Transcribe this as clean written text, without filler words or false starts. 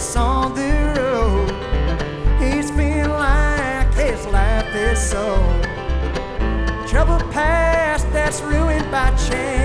loneliness on the road. He's feeling like his life is so trouble past that's ruined by chance.